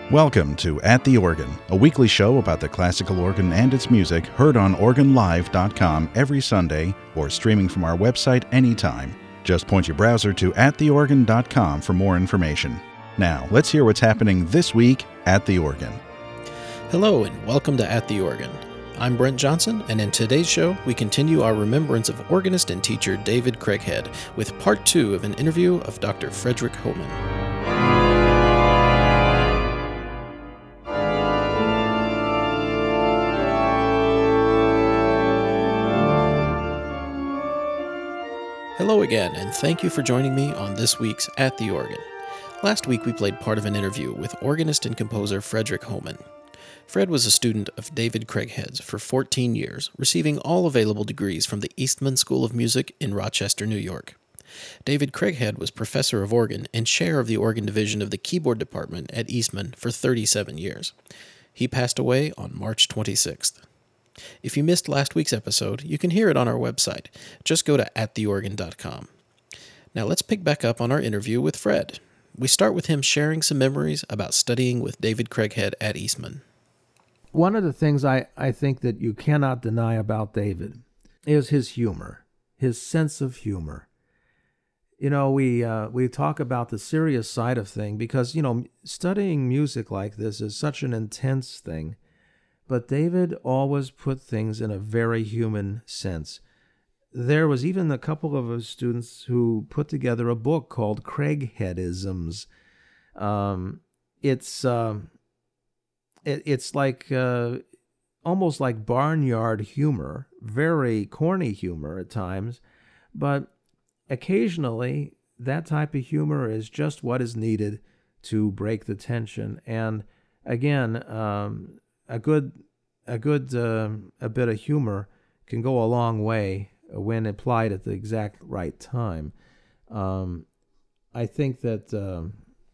Welcome to At the Organ, a weekly show about the classical organ and its music, heard on organlive.com every Sunday or streaming from our website anytime. Just point your browser to attheorgan.com for more information. Now, let's hear what's happening this week at the organ. Hello and welcome to At the Organ. I'm Brent Johnson, and in today's show, we continue our remembrance of organist and teacher David Craighead with part 2 of an interview of Dr. Frederick Homan. Hello again, and thank you for joining me on this week's At the Organ. Last week we played part of an interview with organist and composer Frederick Homan. Fred was a student of David Craighead's for 14 years, receiving all available degrees from the Eastman School of Music in Rochester, New York. David Craighead was professor of organ and chair of the organ division of the keyboard department at Eastman for 37 years. He passed away on March 26th. If you missed last week's episode, you can hear it on our website. Just go to attheorgan.com. Now let's pick back up on our interview with Fred. We start with him sharing some memories about studying with David Craighead at Eastman. One of the things I think that you cannot deny about David is his humor, his sense of humor. You know, we talk about the serious side of thing because, studying music like this is such an intense thing. But David always put things in a very human sense. There was even a couple of his students who put together a book called Craigheadisms. It's like almost like barnyard humor, very corny humor at times, but occasionally that type of humor is just what is needed to break the tension. And again, a bit of humor can go a long way when applied at the exact right time. I think that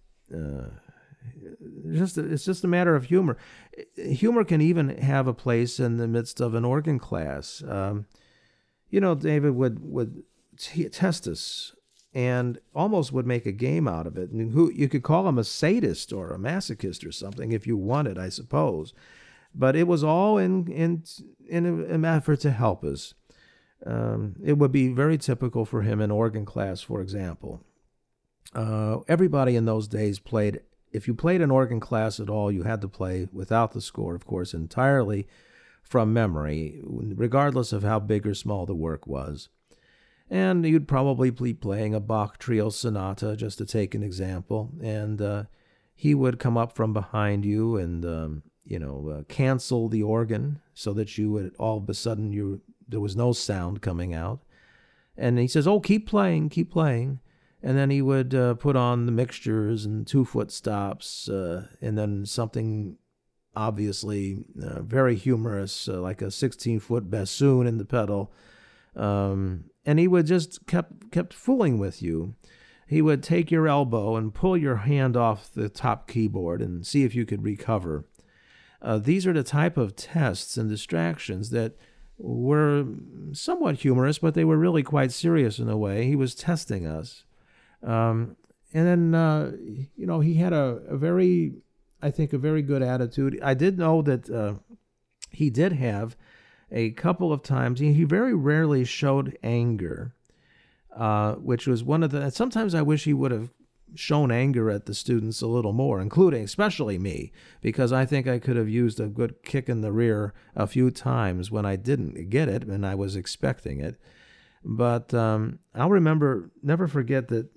it's just a matter of humor. Humor can even have a place in the midst of an organ class. David would test us and almost would make a game out of it. And you could call him a sadist or a masochist or something if you wanted, I suppose. But it was all in an effort to help us. It would be very typical for him in organ class, for example. Everybody in those days played. If you played an organ class at all, you had to play without the score, of course, entirely from memory, regardless of how big or small the work was. And you'd probably be playing a Bach trio sonata, just to take an example. And he would come up from behind you and cancel the organ so that you would all of a sudden there was no sound coming out. And he says, "Oh, keep playing. And then he would put on the mixtures and 2-foot stops, and then something obviously very humorous, like a 16-foot bassoon in the pedal. And he would just kept fooling with you. He would take your elbow and pull your hand off the top keyboard and see if you could recover. These are the type of tests and distractions that were somewhat humorous, but they were really quite serious in a way. He was testing us. And then, he had a very good attitude. I did know that he did have a couple of times, he very rarely showed anger, which was one of the, sometimes I wish he would have shown anger at the students a little more, especially me, because I think I could have used a good kick in the rear a few times when I didn't get it and I was expecting it. But I'll never forget that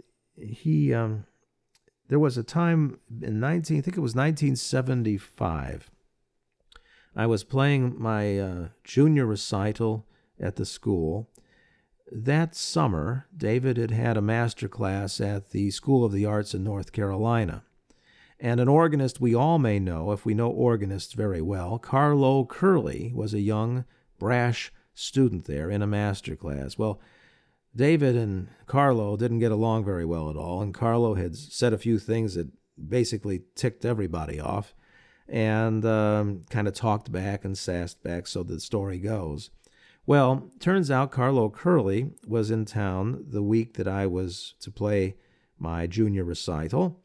there was a time in 1975, I was playing my junior recital at the school. That summer, David had a master class at the School of the Arts in North Carolina. And an organist we all may know, if we know organists very well, Carlo Curley, was a young, brash student there in a master class. Well, David and Carlo didn't get along very well at all, and Carlo had said a few things that basically ticked everybody off, and kind of talked back and sassed back, so the story goes. Well, turns out Carlo Curley was in town the week that I was to play my junior recital,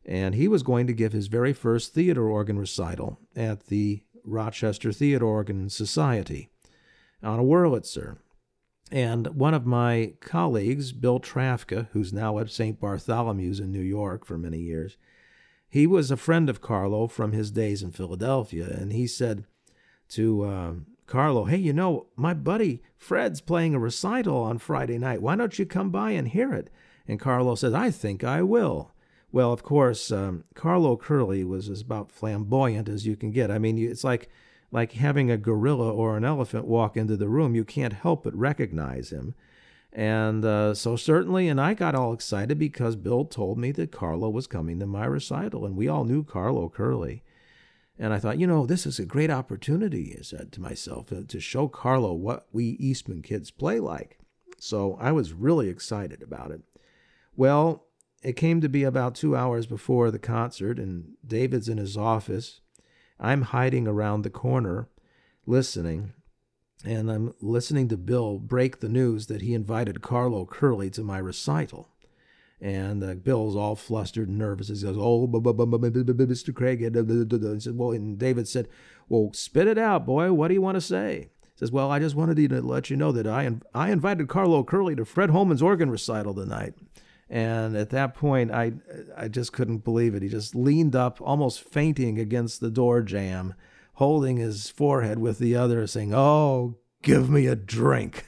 And he was going to give his very first theater organ recital at the Rochester Theater Organ Society on a Wurlitzer. And one of my colleagues, Bill Trafka, who's now at St. Bartholomew's in New York for many years, he was a friend of Carlo from his days in Philadelphia, and he said to Carlo, "Hey, my buddy Fred's playing a recital on Friday night. Why don't you come by and hear it?" And Carlo said, "I think I will." Well, of course, Carlo Curley was as about flamboyant as you can get. I mean, it's like having a gorilla or an elephant walk into the room. You can't help but recognize him. And so certainly, and I got all excited because Bill told me that Carlo was coming to my recital, and we all knew Carlo Curley. And I thought, this is a great opportunity, I said to myself, to show Carlo what we Eastman kids play like. So I was really excited about it. Well, it came to be about 2 hours before the concert, and David's in his office. I'm hiding around the corner, listening, and I'm listening to Bill break the news that he invited Carlo Curley to my recital. And Bill's all flustered and nervous. He goes, "Oh, Mr. Craig." He said, "Well," and David said, "Well, spit it out, boy. What do you want to say?" He says, "Well, I just wanted to let you know that I invited Carlo Curley to Fred Holman's organ recital tonight." And at that point, I just couldn't believe it. He just leaned up, almost fainting against the door jamb, holding his forehead with the other, saying, "Oh, give me a drink."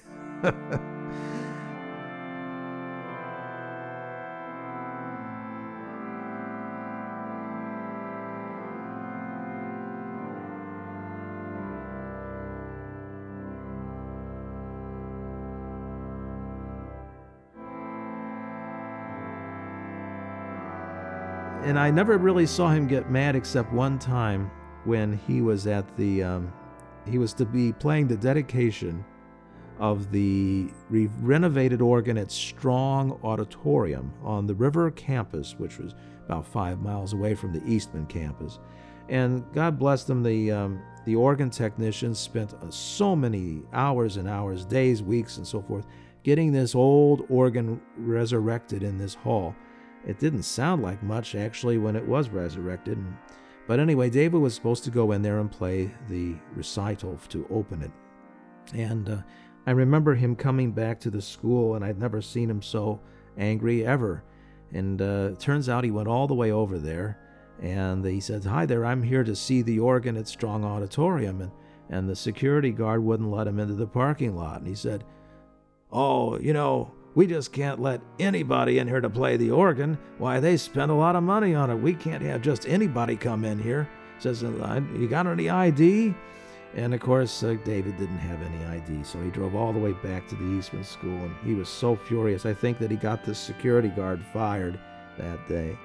And I never really saw him get mad except one time when he was at he was to be playing the dedication of the renovated organ at Strong Auditorium on the River campus, which was about 5 miles away from the Eastman campus. And God bless them, the organ technicians spent so many hours and hours, days, weeks, and so forth, getting this old organ resurrected in this hall. It didn't sound like much, actually, when it was resurrected. But anyway, David was supposed to go in there and play the recital to open it. And I remember him coming back to the school, and I'd never seen him so angry ever. And it turns out he went all the way over there, and he said, "Hi there, I'm here to see the organ at Strong Auditorium." And the security guard wouldn't let him into the parking lot. And he said, "Oh, we just can't let anybody in here to play the organ. Why, they spend a lot of money on it. We can't have just anybody come in here." Says, "You got any ID?" And of course, David didn't have any ID, so he drove all the way back to the Eastman School, and he was so furious. I think that he got the security guard fired that day.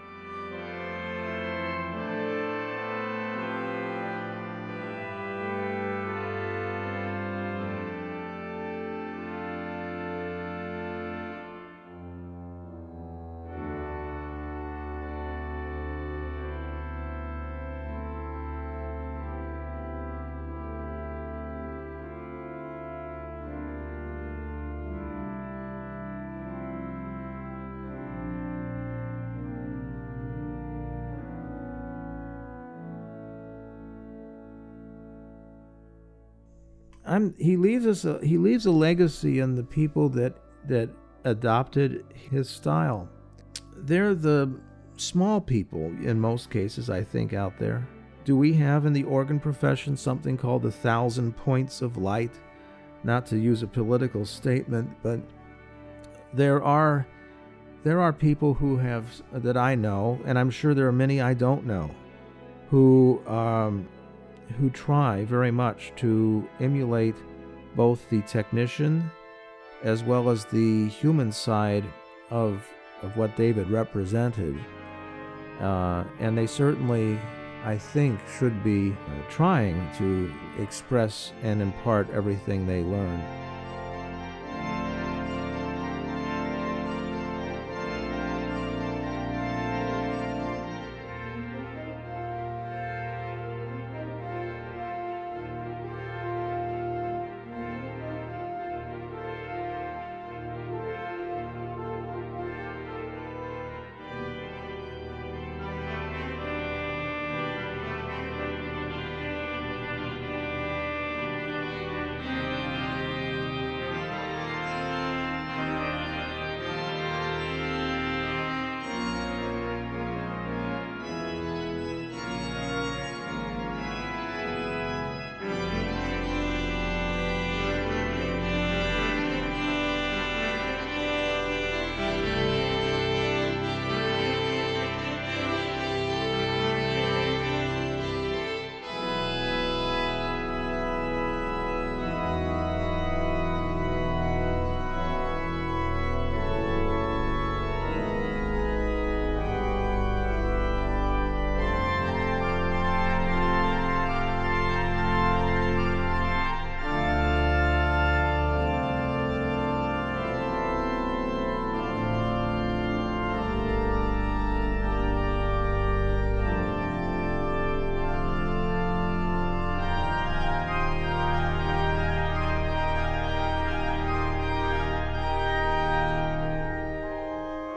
He leaves a legacy in the people that adopted his style. They're the small people in most cases, I think, out there. Do we have in the organ profession something called 1,000 points of light? Not to use a political statement, but there are people who have, that I know, and I'm sure there are many I don't know, who try very much to emulate both the technician as well as the human side of what David represented. And they certainly, I think, should be trying to express and impart everything they learned.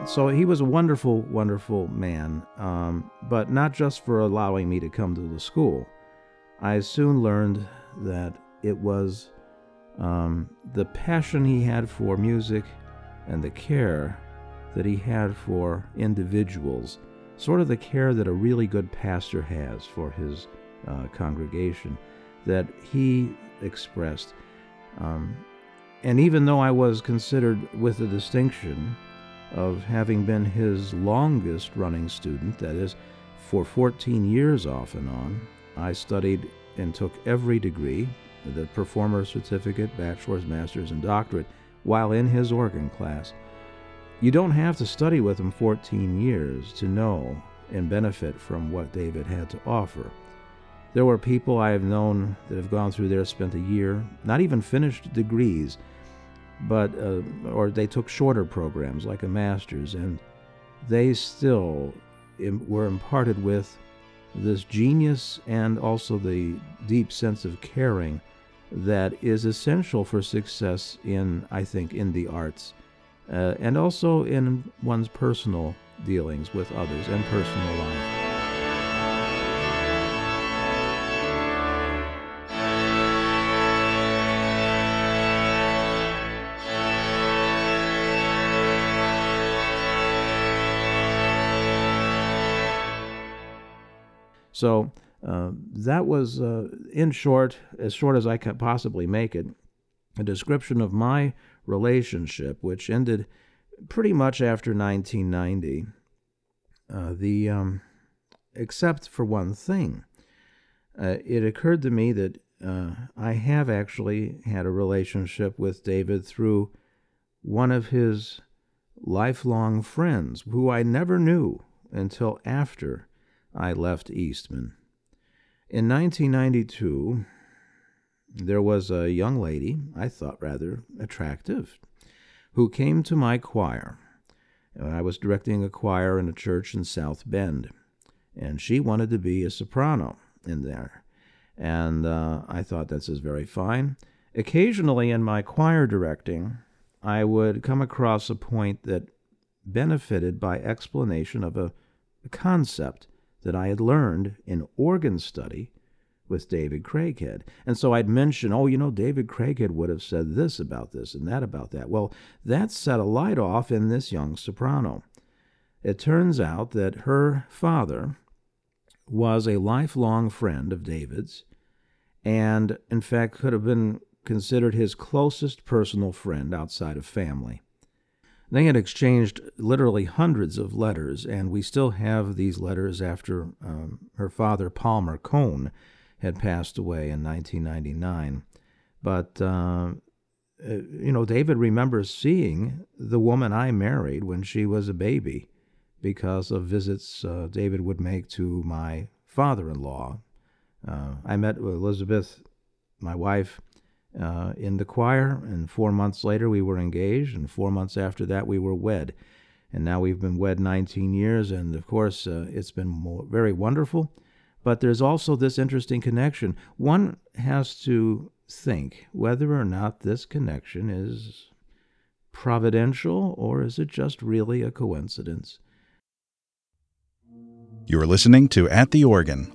So he was a wonderful, wonderful man, but not just for allowing me to come to the school. I soon learned that it was the passion he had for music and the care that he had for individuals, sort of the care that a really good pastor has for his congregation, that he expressed. And even though I was considered with the distinction of having been his longest running student, that is, for 14 years off and on, I studied and took every degree, the performer certificate, bachelor's, master's, and doctorate, while in his organ class. You don't have to study with him 14 years to know and benefit from what David had to offer. There were people I have known that have gone through there, spent a year, not even finished degrees, but or they took shorter programs like a master's, and they still were imparted with this genius and also the deep sense of caring that is essential for success in, I think, in the arts, and also in one's personal dealings with others and personal life. So that was, in short, as short as I could possibly make it, a description of my relationship, which ended pretty much after 1990. Except for one thing, it occurred to me that I have actually had a relationship with David through one of his lifelong friends, who I never knew until after I left Eastman. In 1992, there was a young lady, I thought rather attractive, who came to my choir. I was directing a choir in a church in South Bend, and she wanted to be a soprano in there. And I thought, this is very fine. Occasionally in my choir directing, I would come across a point that benefited by explanation of a concept that I had learned in organ study with David Craighead. And so I'd mention, David Craighead would have said this about this and that about that. Well, that set a light off in this young soprano. It turns out that her father was a lifelong friend of David's, and in fact could have been considered his closest personal friend outside of family. They had exchanged literally hundreds of letters, and we still have these letters after her father, Palmer Cohn, had passed away in 1999. But, David remembers seeing the woman I married when she was a baby because of visits David would make to my father-in-law. I met Elizabeth, my wife, in the choir, and 4 months later we were engaged, and 4 months after that we were wed. And now we've been wed 19 years, and of course it's been very wonderful. But there's also this interesting connection. One has to think whether or not this connection is providential, or is it just really a coincidence? You're listening to At the Organ.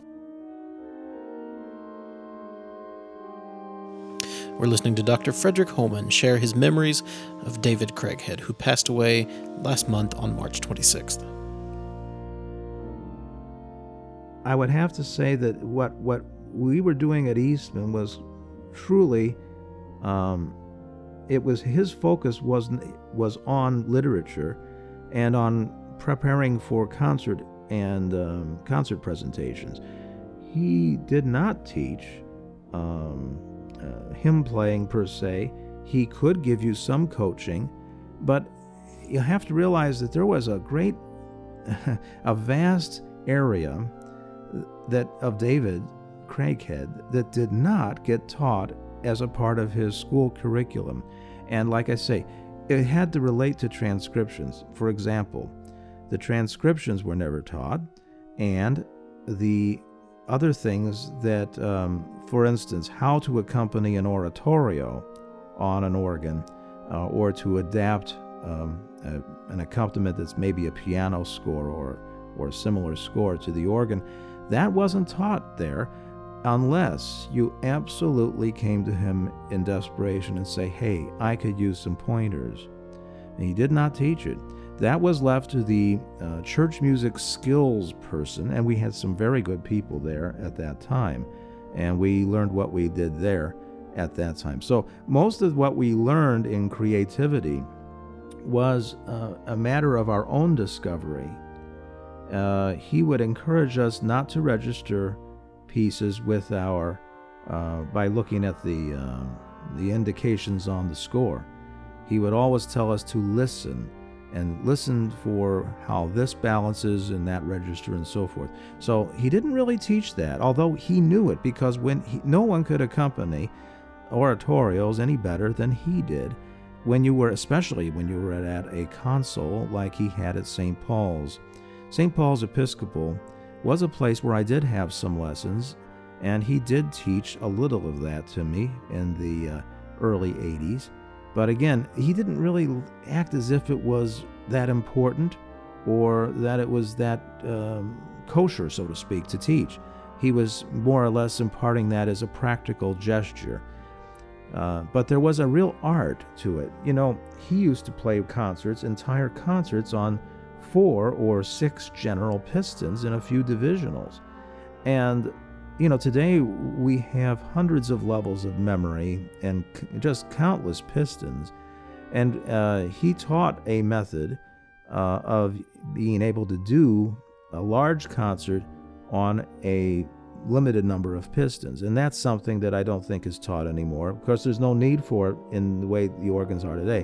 We're listening to Dr. Frederick Hohman share his memories of David Craighead, who passed away last month on March 26th. I would have to say that what we were doing at Eastman was truly, it was his focus was on literature and on preparing for concert and concert presentations. He did not teach hymn playing per se. He could give you some coaching, but you have to realize that there was a vast area of David Craighead that did not get taught as a part of his school curriculum. And like I say, it had to relate to transcriptions. For example, the transcriptions were never taught, and the other things that, for instance, how to accompany an oratorio on an organ, or to adapt an accompaniment that's maybe a piano score or a similar score to the organ. That wasn't taught there unless you absolutely came to him in desperation and say, hey, I could use some pointers. And he did not teach it. That was left to the church music skills person, and we had some very good people there at that time, and we learned what we did there at that time. So most of what we learned in creativity was a matter of our own discovery. He would encourage us not to register pieces with by looking at the indications on the score. He would always tell us to listen and listen for how this balances in that register and so forth. So he didn't really teach that, although he knew it, because no one could accompany oratorios any better than he did. Especially when you were at a console like he had at St. Paul's. St. Paul's Episcopal was a place where I did have some lessons, and he did teach a little of that to me in the early 80s. But again, he didn't really act as if it was that important or that it was that kosher, so to speak, to teach. He was more or less imparting that as a practical gesture. But there was a real art to it. He used to play entire concerts on 4 or 6 general pistons and a few divisionals. And today we have hundreds of levels of memory and just countless pistons. And he taught a method of being able to do a large concert on a limited number of pistons. And that's something that I don't think is taught anymore, because there's no need for it in the way the organs are today.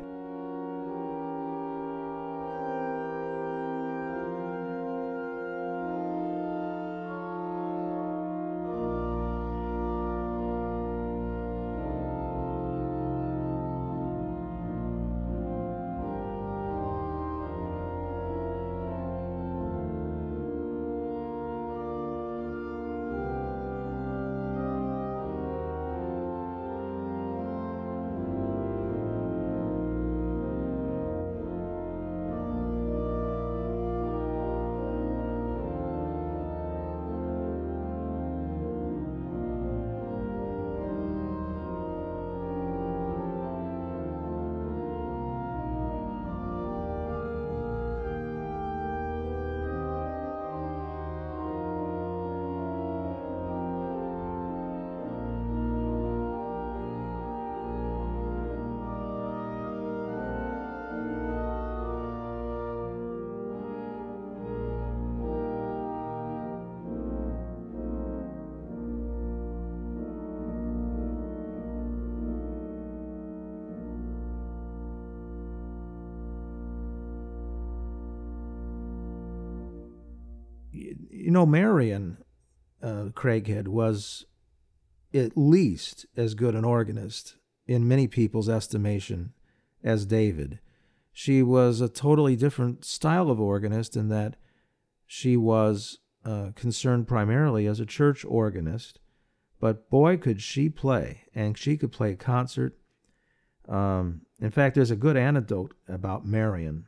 Marion Craighead was at least as good an organist in many people's estimation as David. She was a totally different style of organist in that she was concerned primarily as a church organist, but boy, could she play, and she could play a concert. In fact, there's a good anecdote about Marion.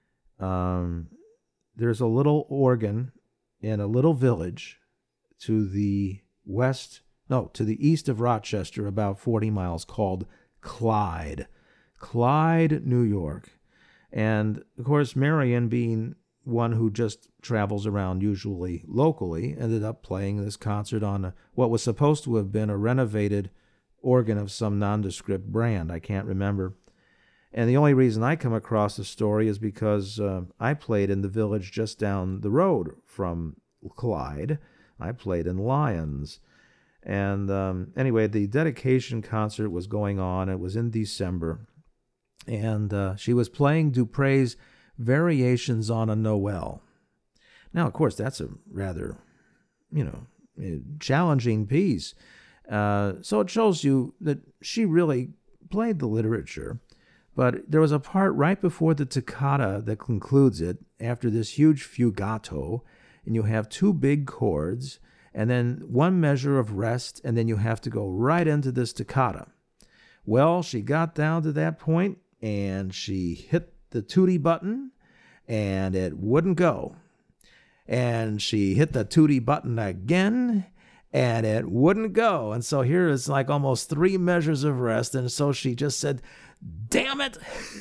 There's a little organ in a little village to the east of Rochester, about 40 miles, called Clyde, New York. And of course, Marion, being one who just travels around usually locally, ended up playing this concert on what was supposed to have been a renovated organ of some nondescript brand. I can't remember. And the only reason I come across the story is because I played in the village just down the road from Clyde. I played in Lyons. And anyway, the dedication concert was going on. It was in December. And she was playing Dupre's Variations on a Noel. Now, of course, that's a rather, challenging piece. So it shows you that she really played the literature. But there was a part right before the toccata that concludes it, after this huge fugato, and you have 2 big chords, and then 1 measure of rest, and then you have to go right into this toccata. Well, she got down to that point, and she hit the tootie button, and it wouldn't go. And she hit the tootie button again, and it wouldn't go. And so here is like almost 3 measures of rest. And so she just said, damn it,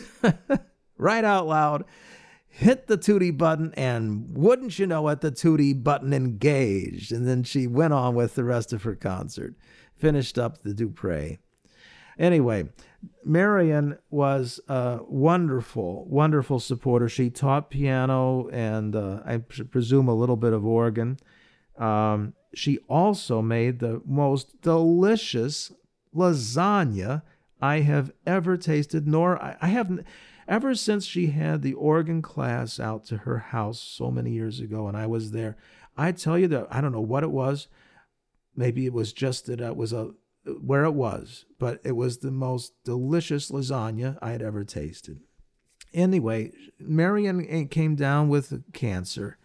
right out loud, hit the tootie button, and wouldn't you know it, the tootie button engaged. And then she went on with the rest of her concert, finished up the Dupre. Anyway, Marion was a wonderful, wonderful supporter. She taught piano and I presume a little bit of organ. She also made the most delicious lasagna I have ever tasted, nor I haven't, ever since she had the organ class out to her house so many years ago and I was there. I tell you that I don't know what it was. Maybe it was just that it was where it was, but it was the most delicious lasagna I had ever tasted. Anyway, Marion came down with cancer,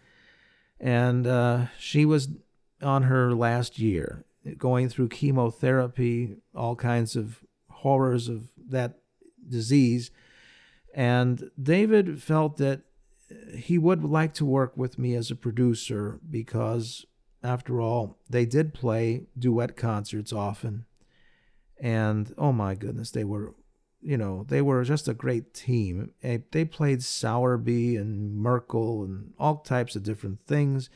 and she was on her last year, going through chemotherapy, all kinds of horrors of that disease. And David felt that he would like to work with me as a producer because, after all, they did play duet concerts often. And, oh my goodness, they were just a great team. They played Sowerby and Merkel and all types of different things.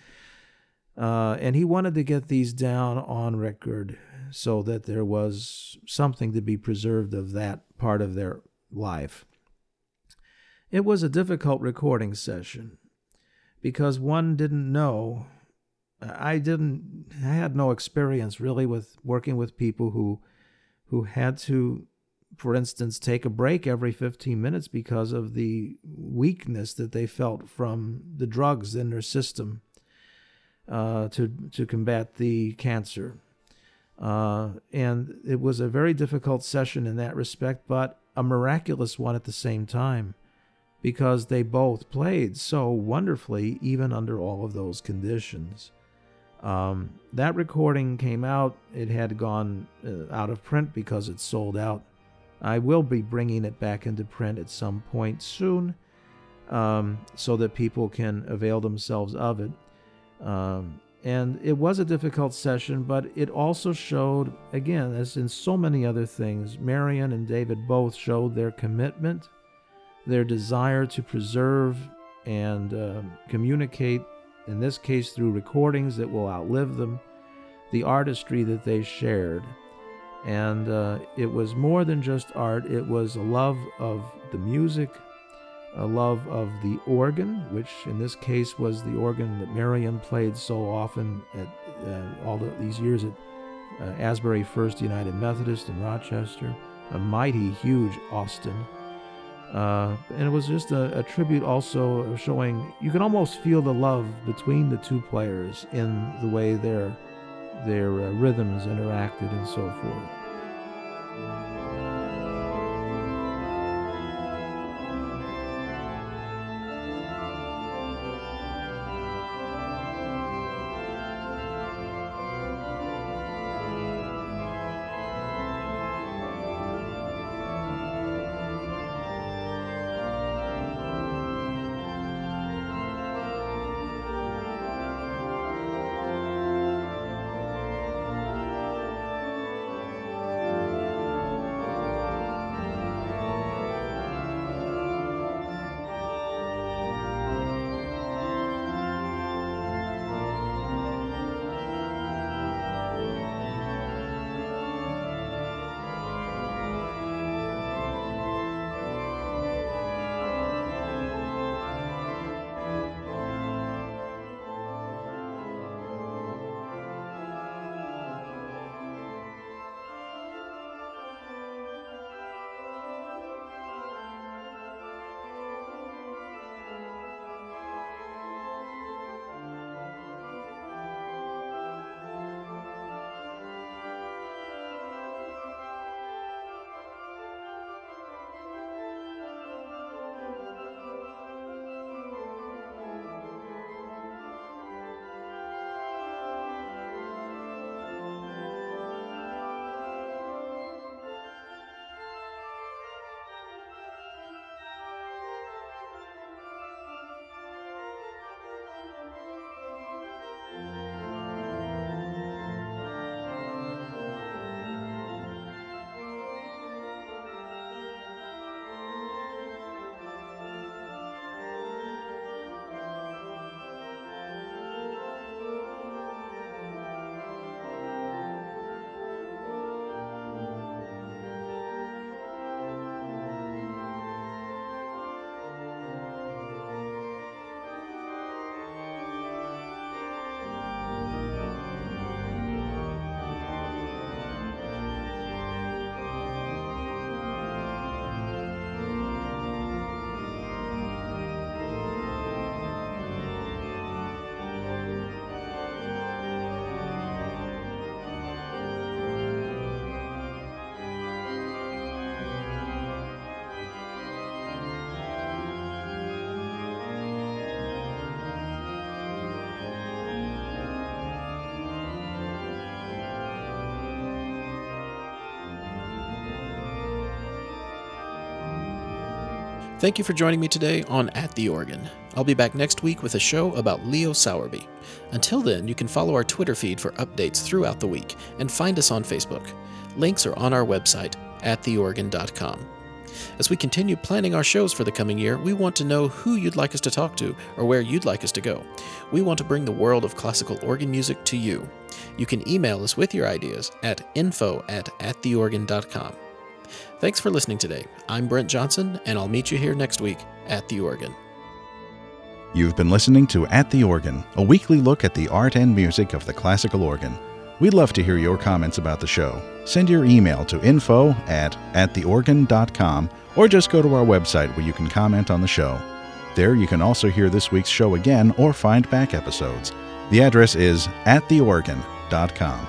And he wanted to get these down on record so that there was something to be preserved of that part of their life. It was a difficult recording session because one didn't know. I had no experience really with working with people who had to, for instance, take a break every 15 minutes because of the weakness that they felt from the drugs in their system to combat the cancer. And it was a very difficult session in that respect, but a miraculous one at the same time, because they both played so wonderfully even under all of those conditions. That recording came out. It had gone out of print because it sold out. I will be bringing it back into print at some point soon, so that people can avail themselves of it. And it was a difficult session, but it also showed, again, as in so many other things, Marion and David both showed their commitment, their desire to preserve and communicate, in this case through recordings that will outlive them, the artistry that they shared. And it was more than just art. It was a love of the music, a love of the organ, which in this case was the organ that Marion played so often at all these years at Asbury First United Methodist in Rochester, a mighty huge Austin. And it was just a tribute also showing, you can almost feel the love between the two players in the way their rhythms interacted and so forth. Thank you for joining me today on At the Organ. I'll be back next week with a show about Leo Sowerby. Until then, you can follow our Twitter feed for updates throughout the week and find us on Facebook. Links are on our website, attheorgan.com. As we continue planning our shows for the coming year, we want to know who you'd like us to talk to or where you'd like us to go. We want to bring the world of classical organ music to you. You can email us with your ideas at info@theorgan.com. Thanks for listening today. I'm Brent Johnson, and I'll meet you here next week at The Organ. You've been listening to At the Organ, a weekly look at the art and music of the classical organ. We'd love to hear your comments about the show. Send your email to info@theorgan.com or just go to our website where you can comment on the show. There you can also hear this week's show again or find back episodes. The address is attheorgan.com.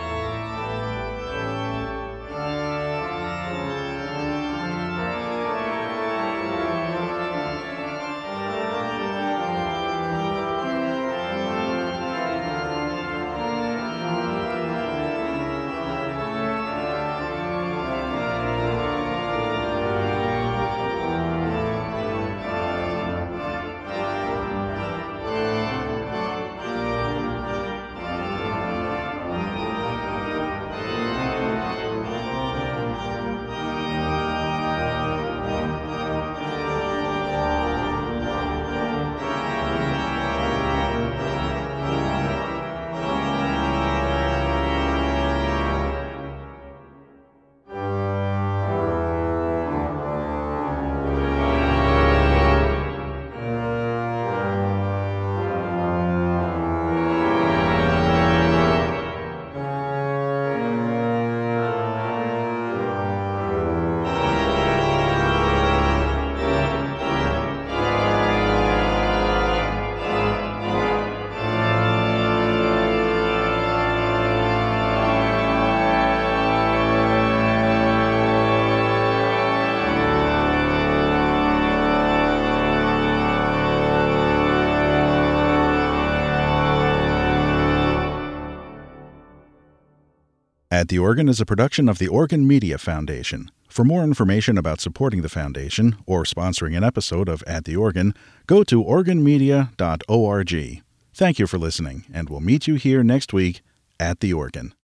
At the Organ is a production of the Organ Media Foundation. For more information about supporting the foundation or sponsoring an episode of At the Organ, go to organmedia.org. Thank you for listening, and we'll meet you here next week at the Organ.